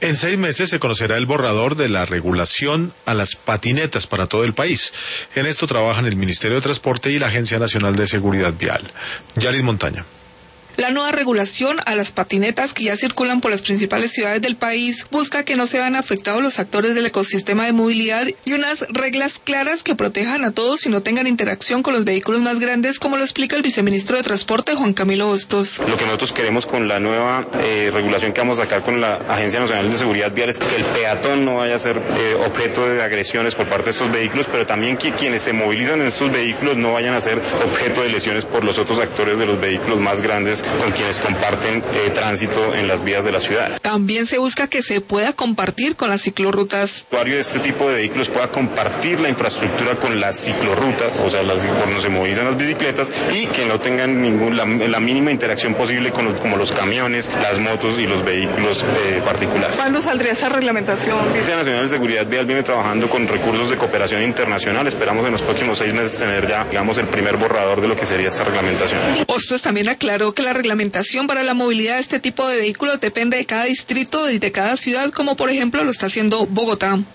En 6 meses se conocerá el borrador de la regulación a las patinetas para todo el país. En esto trabajan el Ministerio de Transporte y la Agencia Nacional de Seguridad Vial. Yaris Montaña. La nueva regulación a las patinetas que ya circulan por las principales ciudades del país busca que no se vean afectados los actores del ecosistema de movilidad y unas reglas claras que protejan a todos y no tengan interacción con los vehículos más grandes, como lo explica el viceministro de Transporte, Juan Camilo Hostos. Lo que nosotros queremos con la nueva regulación que vamos a sacar con la Agencia Nacional de Seguridad Vial es que el peatón no vaya a ser objeto de agresiones por parte de estos vehículos, pero también que quienes se movilizan en estos vehículos no vayan a ser objeto de lesiones por los otros actores de los vehículos más grandes con quienes comparten tránsito en las vías de la ciudad. También se busca que se pueda compartir con las ciclorrutas. El usuario de este tipo de vehículos pueda compartir la infraestructura con la ciclorruta, o sea, por donde se movilizan las bicicletas, y que no tengan la mínima interacción posible como los camiones, las motos y los vehículos particulares. ¿Cuándo saldría esa reglamentación? La Agencia Nacional de Seguridad Vial viene trabajando con recursos de cooperación internacional. Esperamos en los próximos 6 meses tener ya, digamos, el primer borrador de lo que sería esta reglamentación. Hostos también aclaró que la reglamentación para la movilidad de este tipo de vehículos depende de cada distrito y de cada ciudad, como por ejemplo lo está haciendo Bogotá.